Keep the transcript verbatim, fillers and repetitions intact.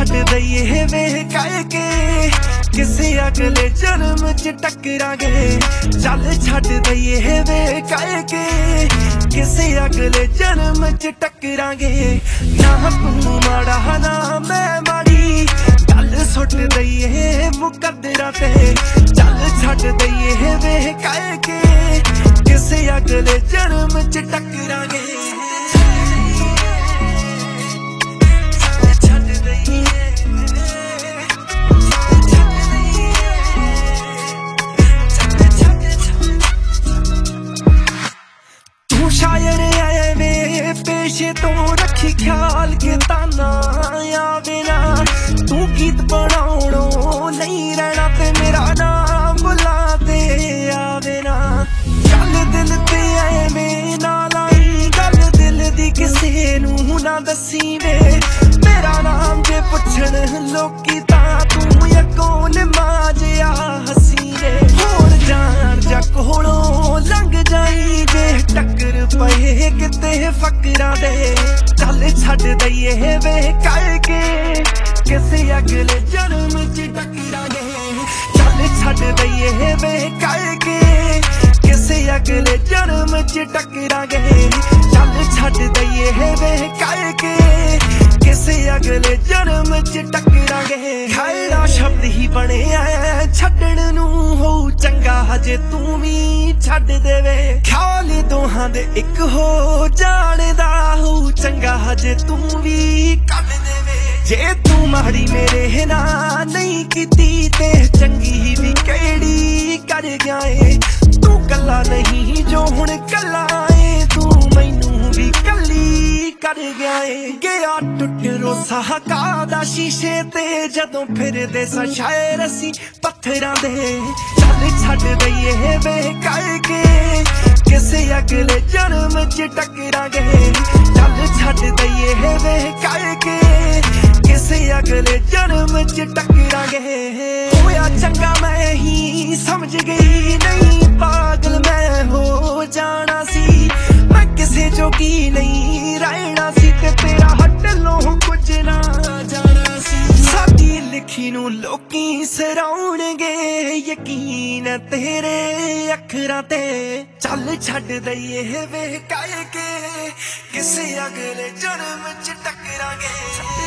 छड्ड दईए वे कह के किसे अगले जन्म च टकरांगे। चल छड्ड दईए वे कह के किसे अगले जन्म च टकरांगे। ना तू माड़ा ना मैं माड़ी गल सुट दईए मुकद्दरां ते। चल छड्ड दईए वे कह के किसे अगले जन्म च टकरांगे। शायर ऐवे पेशे तो रखी ख्याल के ताना आवे ना। तू गीत बनाउणों नहीं रहना ते मेरा नाम बुला दे आवे ना। गल दिल ते ऐवे ना लाई गल दिल दी किसे नूं ना दसी वे। मेरा नाम जे पुछण लोकी तां तू अगों निम्मा जिहा हसी वे। होर जान जा कोलों लंघ जाई जे टक्कर पए किते फकरां दे। चल छड्ड दईए वे कह के किसे अगले जन्म च टकरांगे। चल छड्ड दईए वे कह के किसे अगले जन्म च टकरांगे। चल छड्ड दईए वे कह के किसे अगले जन्म च टकरांगे। खैरा शब्द ही बने ऐ छड्डण नूं हो चंगा हजे तू भी छड्ड देवे। ख्याल दोहां दे इक हो जाणदा हो चंगा हजे तू भी कढ देवे। जे तू माड़ी मेरे ना नहीं कीती ते चंगी भी किहड़ी कर गया ए। तू कल्ला नहीं जो हुण कल्ला ए तू मैनू भी कल्ली कर गया ए। गया टुट रोसा कादा शीशे ते जदों फिरदे सा शायर असी पत्थरां दे। चल छड्ड दईए वे कह के किसे अगले जन्म च टकरांगे। चल छड्ड दईए वे कह के किसे अगले जन्म च टकरांगे। होया चंगा मैं ही समझ गई नहीं पागल मैं हो जाना सी। मैं किसे जोगी नहीं रहना सी ते तेरा हटलों कुछ ना जाना सी। साडी लिखी नूं लोकी सराउणगे यकीन तेरे अखरां ते। चल छड्ड दईए वे कह के किसे अगले जन्म च टकरांगे।